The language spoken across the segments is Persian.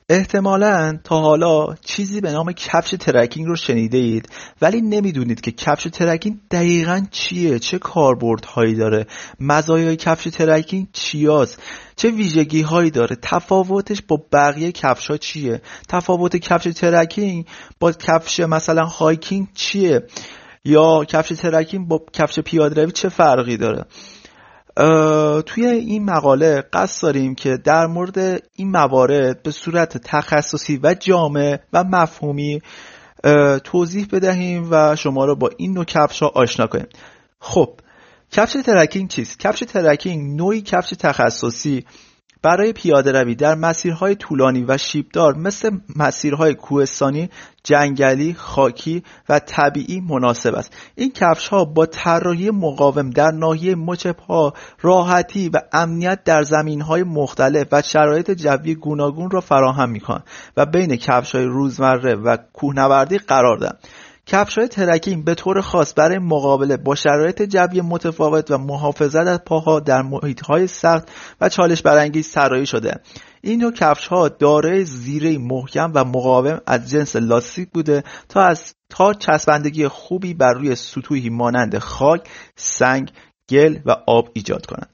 احتمالاً تا حالا چیزی به نام کفش ترکینگ رو شنیده اید، ولی نمیدونید که کفش ترکینگ دقیقاً چیه، چه کاربردهایی داره، مزایای کفش ترکینگ چیاست، چه ویژگی هایی داره، تفاوتش با بقیه کفش ها چیه، تفاوت کفش ترکینگ با کفش مثلا هایکینگ چیه، یا کفش ترکینگ با کفش پیاده روی چه فرقی داره. توی این مقاله قصد داریم که در مورد این موارد به صورت تخصصی و جامع و مفهومی توضیح بدهیم و شما رو با این نوع کفش ها آشنا کنیم. خب کفش ترکینگ چیست؟ کفش ترکینگ نوعی کفش تخصصی برای پیاده روی در مسیرهای طولانی و شیبدار مثل مسیرهای کوهستانی، جنگلی، خاکی و طبیعی مناسب است. این کفش‌ها با طراحی مقاوم در ناحیه مچ پا، راحتی و امنیت در زمینهای مختلف و شرایط جوی گوناگون را فراهم می‌کنند و بین کفش‌های روزمره و کوهنوردی قرار دارند. کفش‌های ترکینگ به طور خاص برای مقابله با شرایط جوی متفاوت و محافظت از پاها در محیط‌های سخت و چالش برانگیز طراحی شده. این نوع کفش‌ها دارای زیره محکم و مقاوم از جنس لاستیک بوده تا چسبندگی خوبی بر روی سطوحی مانند خاک، سنگ، گل و آب ایجاد کنند.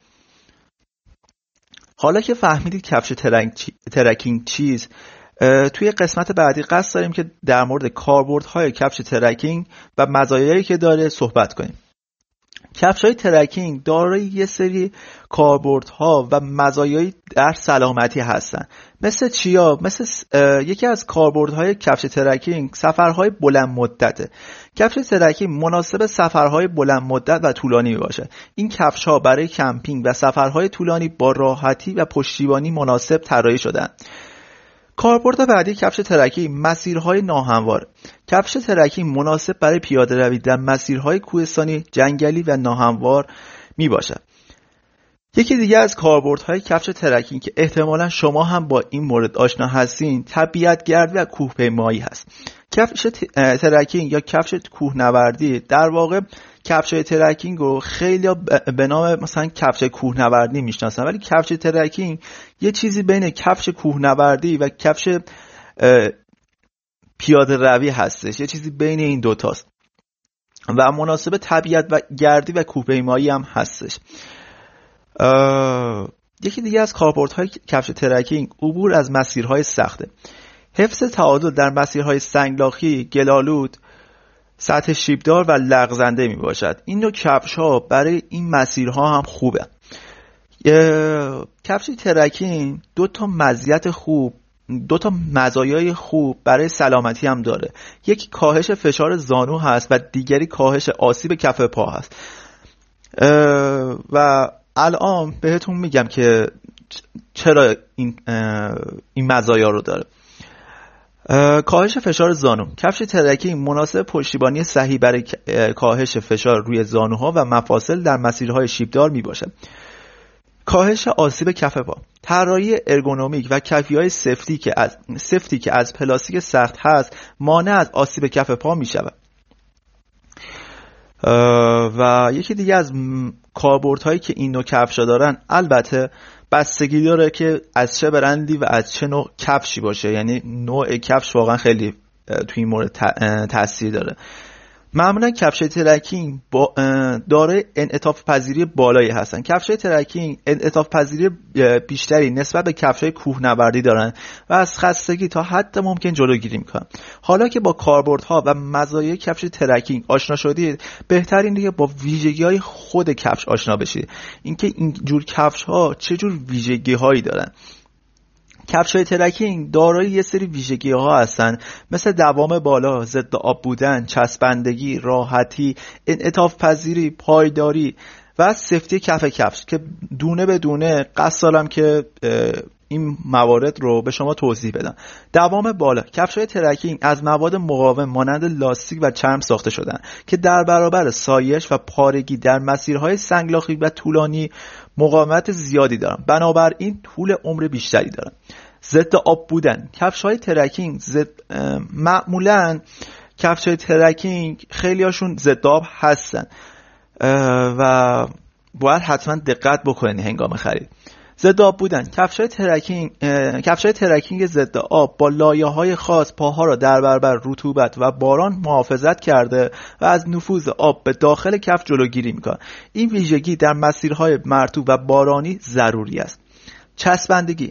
حالا که فهمیدید کفش ترکینگ چیست، توی قسمت بعدی قصد داریم که در مورد کاربردهای کفش ترکینگ و مزایایی که داره صحبت کنیم. کفش‌های ترکینگ دارای یه سری کاربردها و مزایایی در سلامتی هستن. مثل چیا؟ مثل یکی از کاربردهای کفش ترکینگ سفرهای بلند مدته. کفش ترکینگ مناسب سفرهای بلند مدت و طولانی باشه. این کفش‌ها برای کمپینگ و سفرهای طولانی با راحتی و پشتیبانی مناسب طراحی شدن. کاربرد بعدی کفش ترکینگ مسیرهای ناهموار. کفش ترکینگ مناسب برای پیاده روی در مسیرهای کوهستانی، جنگلی و ناهموار می باشد. یکی دیگه از کاربردهای کفش ترکینگ که احتمالاً شما هم با این مورد آشنا هستین، طبیعت گردی و کوهپیمایی هست. کفش ترکینگ یا کفش کوهنوردی در واقع کفش ترکینگ رو خیلی به نام مثلا کفش کوهنوردی میشناسن، ولی کفش ترکینگ یه چیزی بین کفش کوهنوردی و کفش پیاده روی هستش، یه چیزی بین این دوتاست و مناسب طبیعت و گردی و کوهپیمایی هم هستش. یکی دیگه از کاربردهای کفش ترکینگ عبور از مسیرهای سخته. حفظ تعادل در مسیرهای سنگلاخی، گلالود، سطح شیبدار و لغزنده می باشد. این نوع کفش ها برای این مسیرها هم خوبه. کفش ترکینگ دو تا مزایای خوب برای سلامتی هم داره. یکی کاهش فشار زانو هست و دیگری کاهش آسیب کف پا هست. و الان بهتون میگم که چرا این مزایا رو داره. کاهش فشار زانو. کفش ترکینگ مناسب پشتیبانی صحیح برای کاهش فشار روی زانوها و مفاصل در مسیرهای شیبدار می باشد. کاهش آسیب کف پا. طراحی ارگونومیک و کفی‌های سفتی که از پلاستیک سخت هست مانع از آسیب کف پا می شود. و یکی دیگه از کاربردهایی که این نوع کفشا دارن، البته بستگی داره که از چه برندی و از چه نوع کفشی باشه، یعنی نوع کفش واقعا خیلی توی این مورد تاثیر داره. معمولا کفش ترکینگ داره انعطاف پذیری بالایی هستن. کفش ترکینگ انعطاف پذیری بیشتری نسبت به کفش کوهنوردی دارن و از خستگی تا حد ممکن جلوگیری میکنن. حالا که با کاربردها و مزایای کفش ترکینگ آشنا شدید، بهترین دیگه با ویژگی‌های خود کفش آشنا بشید. اینکه این جور کفش‌ها چه جور ویژگی‌هایی دارن. کفش‌های ترکینگ دارای یه سری ویژگی‌ها هستن، مثل دوام بالا، ضد آب بودن، چسبندگی، راحتی، انعطاف پذیری، پایداری و سفتی کفش که دونه به دونه قصد دارم که این موارد رو به شما توضیح بدم. دوام بالا. کفش‌های ترکینگ از مواد مقاوم مانند لاستیک و چرم ساخته شدن که در برابر سایش و پارگی در مسیرهای سنگلاخی و طولانی مقاومت زیادی دارن، بنابراین طول عمر بیشتری دارن. ضد آب بودن. کفش‌های ترکینگ معمولاً کفش‌های ترکینگ خیلی هاشون ضد آب هستن و باید حتما دقت بکنید هنگام خرید. ضد آب بودن. کفش‌های ترکینگ ضد آب با لایه‌های خاص پاها را در برابر رطوبت و باران محافظت کرده و از نفوذ آب به داخل کفش جلوگیری می‌کنند. این ویژگی در مسیرهای مرطوب و بارانی ضروری است. چسبندگی: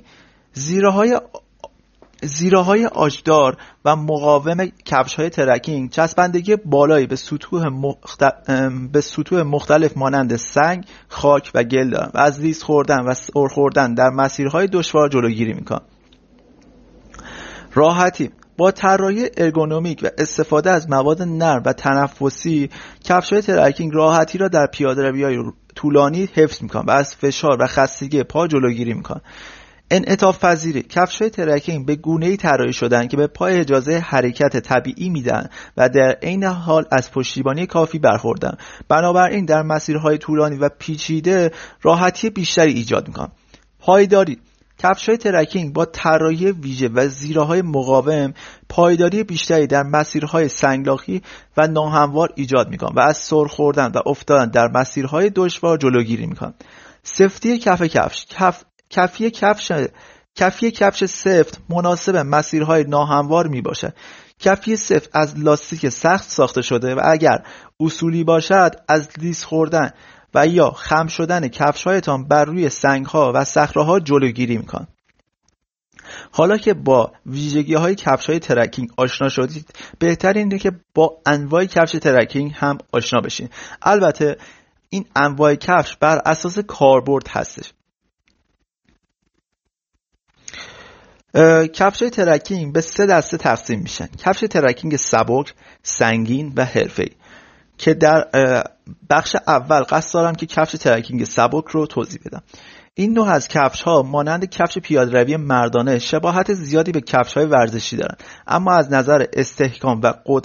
زیره‌های آجدار و مقاوم کفش‌های ترکینگ چسبندگی بالایی به سطوح مختلف مانند سنگ، خاک و گل دارند و از لیز خوردن و سر خوردن در مسیرهای دشوار جلوگیری می‌کنند. راحتی: با طراحی ارگونومیک و استفاده از مواد نرم و تنفسی، کفش‌های ترکینگ راحتی را در پیاده‌روی‌های طولانی حفظ می‌کنند و از فشار و خستگی پا جلوگیری می‌کنند. انعطاف پذیری: کفش‌های ترکینگ به گونه‌ای طراحی شده‌اند که به پای اجازه حرکت طبیعی میدن و در عین حال از پشتیبانی کافی برخوردارند. بنابراین در مسیرهای طولانی و پیچیده راحتی بیشتری ایجاد می‌کنند. پایداری: کفش‌های ترکینگ با طراحی ویژه و زیره‌های مقاوم پایداری بیشتری در مسیرهای سنگلاخی و ناهموار ایجاد می‌کنند و از سر خوردن و افتادن در مسیرهای دشوار جلوگیری می‌کنند. سفتی کف کفش: کفی کفش سفت مناسب مسیرهای ناهموار می باشد. کفی سفت از لاستیک سخت ساخته شده و اگر اصولی باشد از لیز خوردن و یا خم شدن کفش‌هایتان بر روی سنگ‌ها و صخره‌ها جلوگیری می‌کند. حالا که با ویژگی‌های کفش‌های ترکینگ آشنا شدید، بهتر اینه که با انواع کفش ترکینگ هم آشنا بشین. البته این انواع کفش بر اساس کاربرد هستش. کفش‌های ترکینگ به 3 دسته تقسیم میشن: کفش ترکینگ سبک، سنگین و حرفه‌ای، که در بخش اول قصد دارم که کفش ترکینگ سبک رو توضیح بدم. این نوع از کفش‌ها مانند کفش پیاده‌روی مردانه شباهت زیادی به کفش‌های ورزشی دارند، اما از نظر استحکام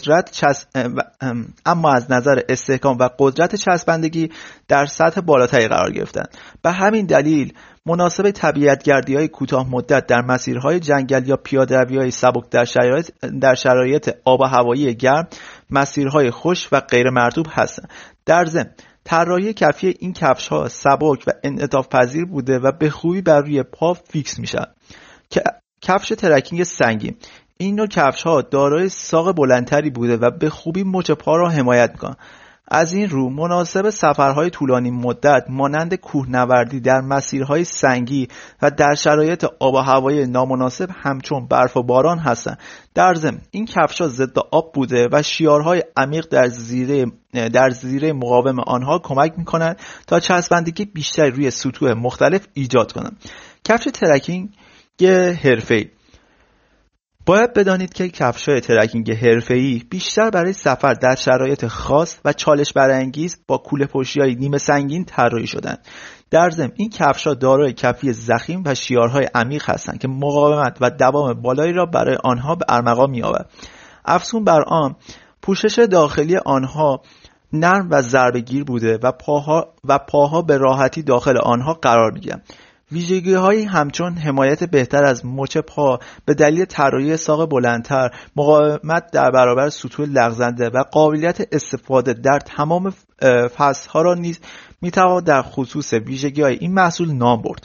و قدرت چسبندگی در سطح بالاتری قرار گرفتند. به همین دلیل مناسب طبیعت‌گردی‌های کوتاه مدت در مسیرهای جنگل یا پیاده‌روی‌های سبک در شرایط آب و هوایی گرم، مسیرهای خشک و غیر مرطوب هستند. در ضمن طراحی کفی این کفش‌ها سبک و انعطاف پذیر بوده و به خوبی بر روی پا فیکس میشن. کفش ترکینگ سنگین: این نوع کفش‌ها دارای ساق بلندتری بوده و به خوبی مچ پا را حمایت می‌کنند. از این رو مناسب سفرهای طولانی مدت مانند کوهنوردی در مسیرهای سنگی و در شرایط آب و هوایی نامناسب همچون برف و باران هستند. در ضمن این کفش‌ها ضد آب بوده و شیارهای عمیق در زیره مقاوم آنها کمک می‌کنند تا چسبندگی بیشتری روی سطوح مختلف ایجاد کنند. کفش ترکینگ حرفه‌ای: باید بدانید که کفش‌های ترکینگ حرفه‌ای بیشتر برای سفر در شرایط خاص و چالش برانگیز با کوله‌پشتی‌های نیمه سنگین طراحی شدند. در ضمن این کفش‌ها دارای کفی ضخیم و شیارهای عمیق هستند که مقاومت و دوام بالایی را برای آنها به ارمغان می‌آورد. افزون بر آن، پوشش داخلی آنها نرم و ضربه‌گیر بوده و پاها به راحتی داخل آنها قرار می‌گیرند. ویژگی‌هایی همچون حمایت بهتر از مچ پا به دلیل طراحی ساق بلندتر، مقاومت در برابر سطوح لغزنده و قابلیت استفاده در تمام فصل‌ها را نیز می‌توان در خصوص ویژگی‌های این محصول نام برد.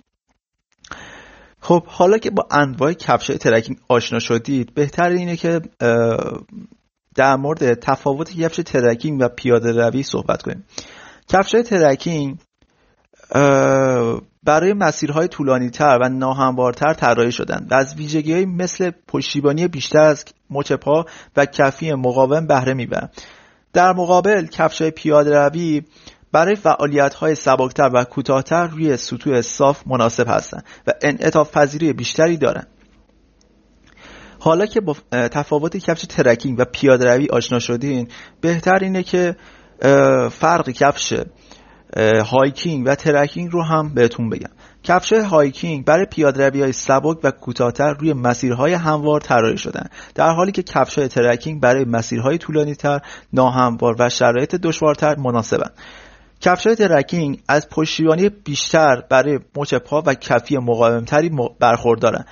خب حالا که با انواع کفش‌های ترکینگ آشنا شدید، بهتر اینه که در مورد تفاوت کفش ترکینگ و پیاده‌روی صحبت کنیم. کفش‌های ترکینگ برای مسیرهای طولانی‌تر و ناهموارتر طراحی شدند و از ویژگی‌هایی مثل پشتیبانی بیشتر از مچ پا و کفی مقاوم بهره می‌برند. در مقابل کفش‌های پیاده‌روی برای فعالیت‌های سبکتر و کوتاه‌تر روی سطوح صاف مناسب هستند و انعطاف پذیری بیشتری دارند. حالا که با تفاوت کفش ترکینگ و پیاده‌روی آشنا شدین، بهتر اینه که فرق کفش هایکینگ و ترکینگ رو هم بهتون بگم. کفش هایکینگ برای پیاده‌روی‌های سبک و کوتاه‌تر روی مسیرهای هموار طراحی شدن، در حالی که کفش‌های ترکینگ برای مسیرهای طولانی‌تر، ناهموار و شرایط دشوارتر مناسبند. کفش‌های ترکینگ از پشتیبانی بیشتر برای مچ پا و کفی مقاوم‌تری برخوردارند.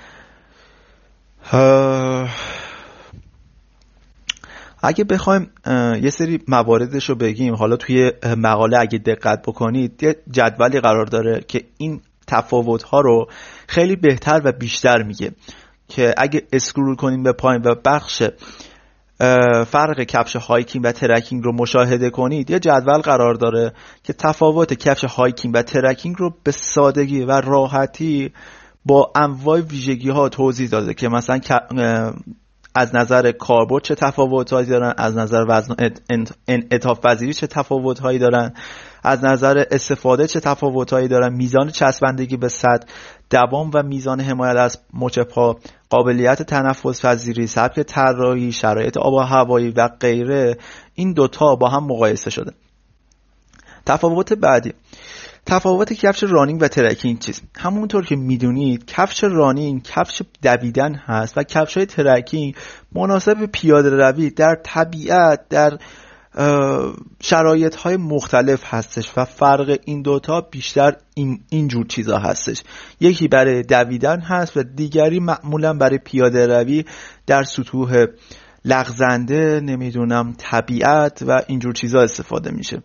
اگه بخوایم یه سری مواردش رو بگیم، حالا توی مقاله اگه دقت بکنید یه جدولی قرار داره که این تفاوت‌ها رو خیلی بهتر و بیشتر میگه که اگه اسکرول کنیم به پایین و بخش فرق کفش هایکینگ و ترکینگ رو مشاهده کنید، یه جدول قرار داره که تفاوت کفش هایکینگ و ترکینگ رو به سادگی و راحتی با انواع ویژگی ها توضیح داده که مثلا از نظر کاربرد چه تفاوت‌هایی دارن، از نظر وزن انعطاف پذیری چه تفاوت‌هایی دارن، از نظر استفاده چه تفاوت‌هایی دارن، میزان چسبندگی به سطح، دوام و میزان حمایت از مچ پا، قابلیت تنفس پذیری، سبک طراحی، شرایط آب و هوایی و غیره. این دوتا با هم مقایسه شده. تفاوت بعدی، تفاوت کفش رانینگ و ترکینگ چیست؟ همونطور که میدونید کفش رانینگ کفش دویدن هست و کفش‌های ترکینگ مناسب به پیاده روی در طبیعت، در شرایط‌های مختلف هستش و فرق این دوتا بیشتر این جور چیزا هستش. یکی برای دویدن هست و دیگری معمولا برای پیاده روی در سطوح لغزنده، نمیدونم طبیعت و اینجور چیزا استفاده میشه.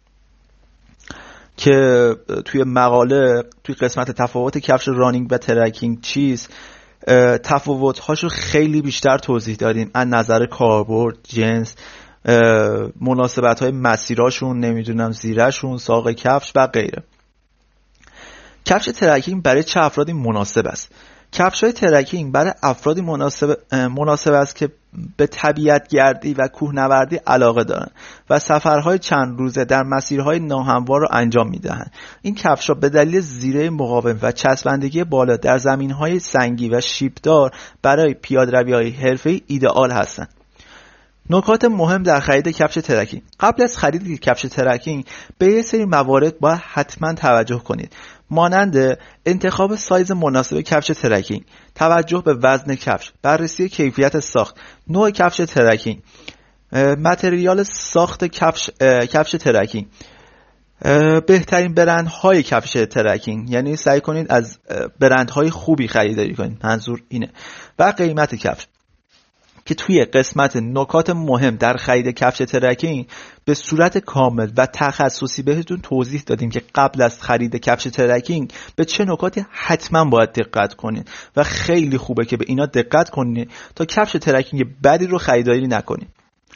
که توی مقاله توی قسمت تفاوت کفش رانینگ و ترکینگ چیست تفاوت‌هاشو خیلی بیشتر توضیح دادیم از نظر کاربرد، جنس، مناسبت‌های مسیراشون، نمیدونم زیرشون، ساق کفش و غیره. کفش ترکینگ برای چه افرادی مناسب است؟ کفش‌های ترکینگ برای افرادی مناسب است که به طبیعت گردی و کوهنوردی علاقه دارند و سفرهای چند روزه در مسیرهای ناهموار را انجام می‌دهند. این کفش‌ها به دلیل زیره مقاوم و چسبندگی بالا در زمین‌های سنگی و شیب‌دار برای پیاده‌روی‌های حرفه‌ای ایدئال هستند. نکات مهم در خرید کفش ترکینگ. قبل از خرید کفش ترکینگ به یه سری موارد باید حتما توجه کنید، مانند انتخاب سایز مناسب کفش ترکینگ، توجه به وزن کفش، بررسی کیفیت ساخت، نوع کفش ترکینگ، متریال ساخت کفش ترکینگ، بهترین برندهای کفش ترکینگ، یعنی سعی کنید از برندهای خوبی خریداری کنید، منظور اینه، و قیمت کفش. که توی قسمت نکات مهم در خرید کفش ترکینگ به صورت کامل و تخصصی بهتون توضیح دادیم که قبل از خرید کفش ترکینگ به چه نکاتی حتما باید دقت کنید و خیلی خوبه که به اینا دقت کنید تا کفش ترکینگ بدی رو خریداری نکنید.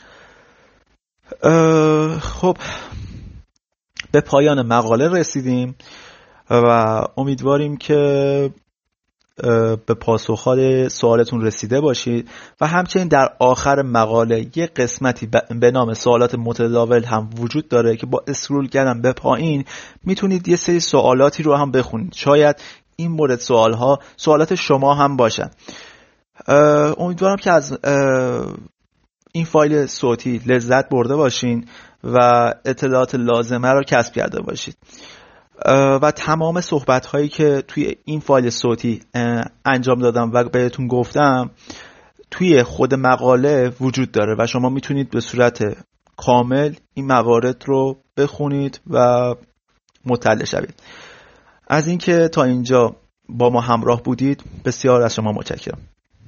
خب به پایان مقاله رسیدیم و امیدواریم که به پاسخ‌های سوالتون رسیده باشید و همچنین در آخر مقاله یه قسمتی به نام سوالات متداول هم وجود داره که با اسکرول کردن به پایین میتونید یه سری سوالاتی رو هم بخونید. شاید این مورد سوالات شما هم باشن. امیدوارم که از این فایل صوتی لذت برده باشین و اطلاعات لازمه رو کسب کرده باشید. و تمام صحبت هایی که توی این فایل صوتی انجام دادم و بهتون گفتم توی خود مقاله وجود داره و شما میتونید به صورت کامل این موارد رو بخونید و مطلع شوید. از اینکه تا اینجا با ما همراه بودید بسیار از شما متشکرم.